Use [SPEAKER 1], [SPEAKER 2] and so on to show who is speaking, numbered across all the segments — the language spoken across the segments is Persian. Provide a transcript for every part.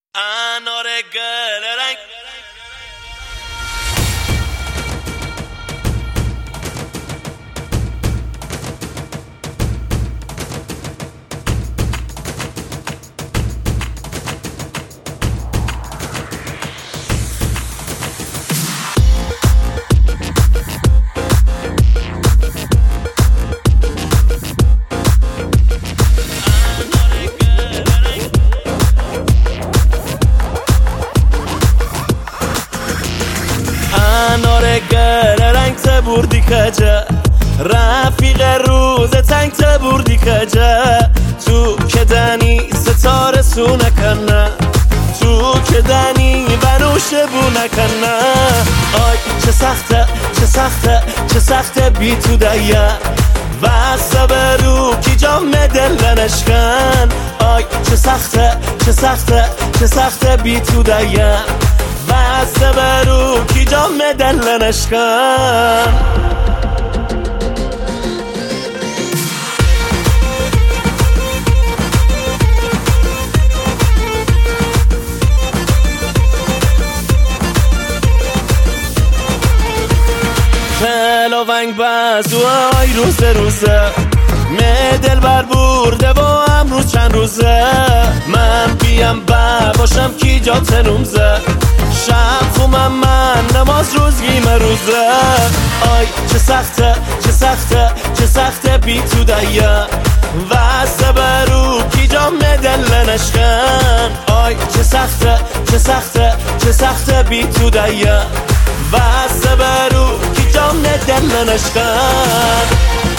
[SPEAKER 1] انار گل رنگ انار گل رنگ تبوردی کجا رفیق روز تنگ تبوردی کجا تو که دنی ستاره سو نکنه تو که دنی بنوشه بو نکنه آی چه سخته چه سخته چه سخته بی تو دیا و صبرو کی جام دل نشکن آی چه سخته چه سخته چه سخته بی تو دیا و صبرو کی جام دل نشکن ونگ بس و آی روزه دل بر برده با امروز چند روزه من بیم باشم کی جا تنومزه شب خومم من نماز روزگی مروزه آی چه سخته چه سخته چه سخته بی تو دیا و صبرو کی جا دل نشکن آی چه سخته چه سخته چه سخته بی تو دیا و صبرو کی جا دل نشکن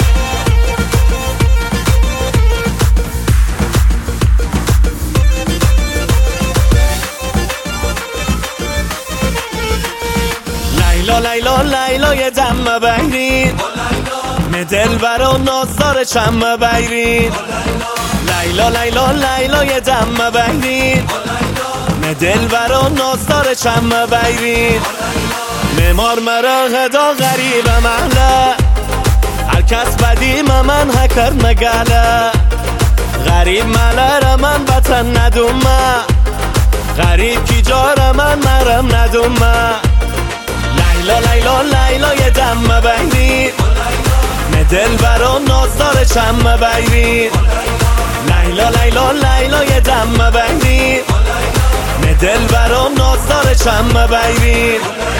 [SPEAKER 1] لیلا لیلا یه دم بگیرین دل برا نازدار چم بگیرین لیلا لیلا یه دم بگیرین دل برا نازدار چم بگیرین ممار مرا غدا غریب محله هر کس بدی من هکر مگله غریب مله را من بطن ندومه غریب کی جار من مرم ندومه لیلا لیلا یه دم بگیرین دل برا نازدار چم بگیرین لیلا لیلا یه دم بگیرین دل برا نازدار چم بگیرین